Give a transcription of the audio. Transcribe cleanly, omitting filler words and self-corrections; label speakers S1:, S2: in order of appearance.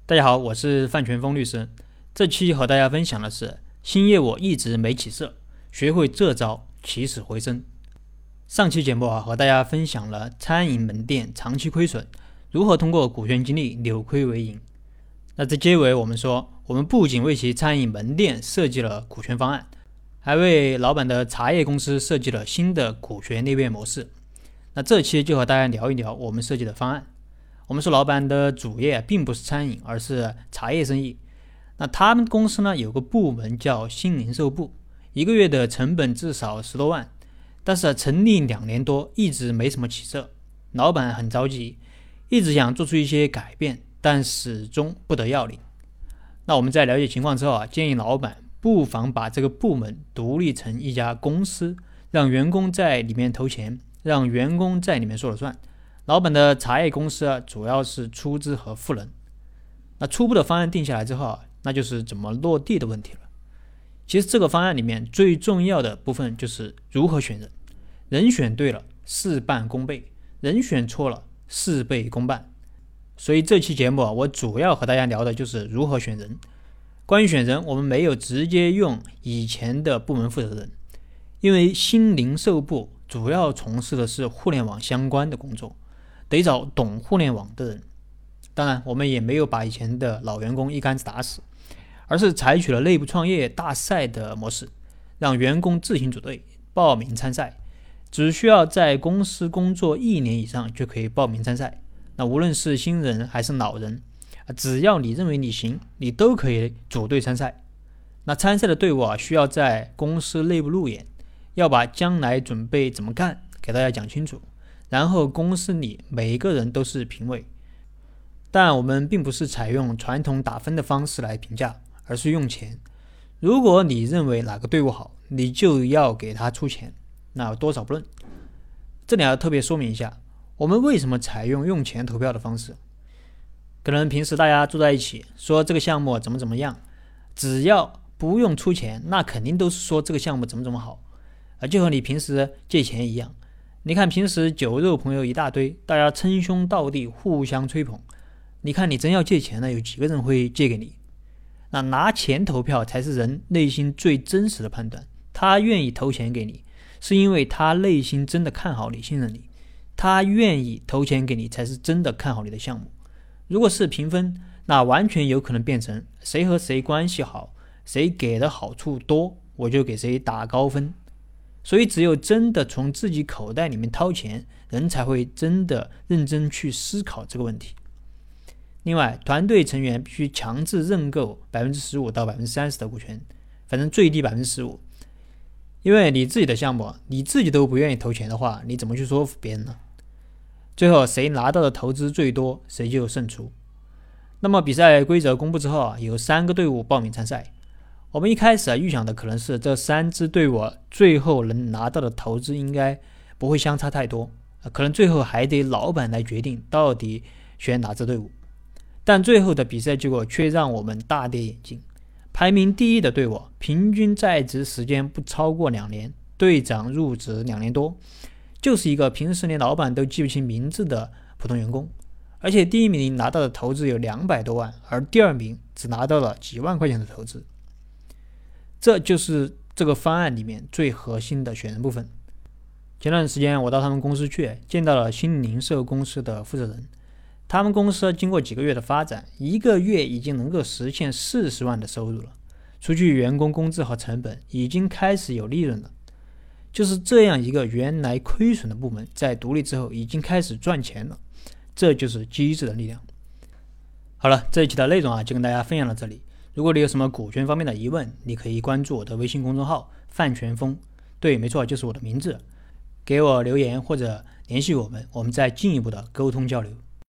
S1: 大家好，我是范全峰律师。这期和大家分享的是新业务一直没起色，学会这招起死回生。上期节目和大家分享了餐饮门店长期亏损，如何通过股权激励扭亏为盈。那在结尾我们说，我们不仅为其餐饮门店设计了股权方案，还为老板的茶叶公司设计了新的股权裂变模式。那这期就和大家聊一聊我们设计的方案。我们说老板的主业并不是餐饮，而是茶叶生意。那他们公司呢有个部门叫新零售部，一个月的成本至少10多万，但是成立2年多一直没什么起色。老板很着急，一直想做出一些改变，但始终不得要领。那我们在了解情况之后建议老板不妨把这个部门独立成一家公司，让员工在里面投钱，让员工在里面说了算。老板的茶叶公司主要是出资和赋能。那初步的方案定下来之后那就是怎么落地的问题了。其实这个方案里面最重要的部分就是如何选人，人选对了事半功倍，人选错了事倍功半。所以这期节目我主要和大家聊的就是如何选人。关于选人，我们没有直接用以前的部门负责人，因为新零售部主要从事的是互联网相关的工作，得找懂互联网的人。当然我们也没有把以前的老员工一竿子打死，而是采取了内部创业大赛的模式，让员工自行组队报名参赛，只需要在公司工作1年以上就可以报名参赛。那无论是新人还是老人，只要你认为你行，你都可以组队参赛。那参赛的队伍需要在公司内部路演，要把将来准备怎么干给大家讲清楚，然后公司里每一个人都是评委。但我们并不是采用传统打分的方式来评价，而是用钱。如果你认为哪个队伍好，你就要给他出钱，那多少不论。这里要特别说明一下，我们为什么采用钱投票的方式。可能平时大家坐在一起说这个项目怎么样，只要不用出钱，那肯定都是说这个项目怎么好，就和你平时借钱一样。你看平时酒肉朋友一大堆，大家称兄道弟互相吹捧，你看你真要借钱了，有几个人会借给你？那拿钱投票才是人内心最真实的判断。他愿意投钱给你，是因为他内心真的看好你，信任你。他愿意投钱给你，才是真的看好你的项目。如果是评分，那完全有可能变成谁和谁关系好，谁给的好处多，我就给谁打高分。所以只有真的从自己口袋里面掏钱，人才会真的认真去思考这个问题。另外，团队成员必须强制认购 15% 到 30% 的股权，反正最低 15%。因为你自己的项目你自己都不愿意投钱的话，你怎么去说服别人呢？最后谁拿到的投资最多，谁就胜出。那么比赛规则公布之后有3个队伍报名参赛。我们一开始预想的可能是这3支队伍最后能拿到的投资应该不会相差太多，可能最后还得老板来决定到底选哪支队伍。但最后的比赛结果却让我们大跌眼镜。排名第1的队伍平均在职时间不超过2年，队长入职2年多，就是一个平时连老板都记不清名字的普通员工。而且第1名拿到的投资有200多万，而第2名只拿到了几万块钱的投资。这就是这个方案里面最核心的选人部分。前段时间我到他们公司去，见到了新零售公司的负责人。他们公司经过几个月的发展，1个月已经能够实现40万的收入了，除去员工工资和成本，已经开始有利润了。就是这样一个原来亏损的部门，在独立之后已经开始赚钱了，这就是机制的力量。好了，这一期的内容就跟大家分享到这里。如果你有什么股权方面的疑问，你可以关注我的微信公众号范全峰，对，没错，就是我的名字，给我留言或者联系我们再进一步的沟通交流。